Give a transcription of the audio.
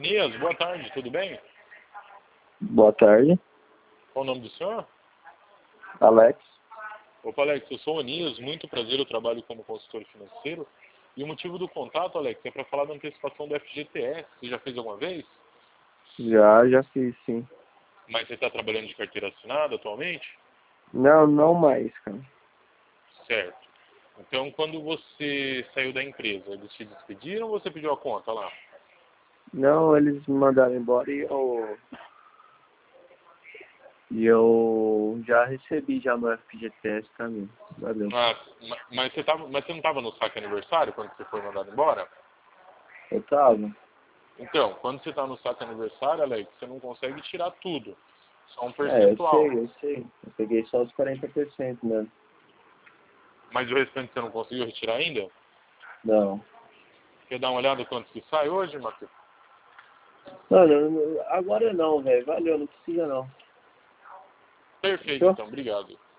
Onias, boa tarde, tudo bem? Boa tarde, Qual o nome do senhor? Alex. Opa, Alex, eu sou o Onias, muito prazer, eu trabalho como consultor financeiro. E o motivo do contato, Alex, é para falar da antecipação do FGTS. Você já fez alguma vez? Já fiz, sim. Mas você está trabalhando de carteira assinada atualmente? Não mais, cara. Certo. Então, quando você saiu da empresa, eles te despediram ou você pediu a conta lá? Não, eles me mandaram embora e eu já recebi já no FGTS também. Valeu. Mas você não estava no saque aniversário quando você foi mandado embora? Eu tava. Então, quando você está no saque aniversário, Alex, você não consegue tirar tudo. Só um Eu percentual. sei. Eu peguei só os 40% mesmo. Mas o restante você não conseguiu retirar ainda? Não. Quer dar uma olhada quanto que sai hoje, Matheus? Mano, agora não, velho. Valeu, não precisa não. Perfeito, Fechou? então. Obrigado.